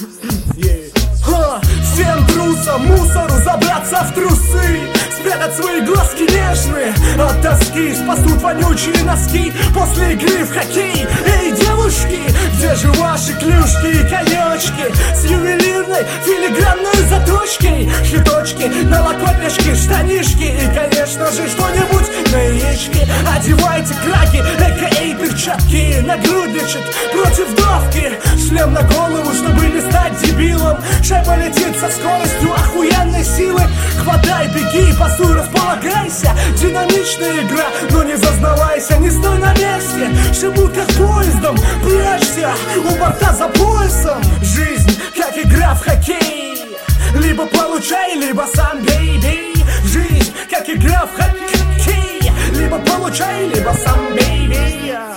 Всем трусам, мусору забраться в трусы, спрятать свои глазки нежные от тоски, спасут вонючие носки после игры в хоккей. Эй, девушки, где же ваши клюшки и конечки с ювелирной филигранной заточкой? Хиточки, налокотнички, штанишки и, конечно же, что-нибудь на яички. Одевайте краги, а.к.а. перчатки, нагрудничек против давки, шлем на голову, чтобы не стать дебилом. Шайба летит со скоростью охуенной силы. Хватай, беги, пасуй, располагайся. Динамичная игра, но не зазнавайся, не стой на месте. Шибут как поездом, прячься у борта за поясом. Жизнь, как игра в хоккей, либо получай, либо сам бей. Жизнь, как игра в хоккей, либо получай, либо сам бей.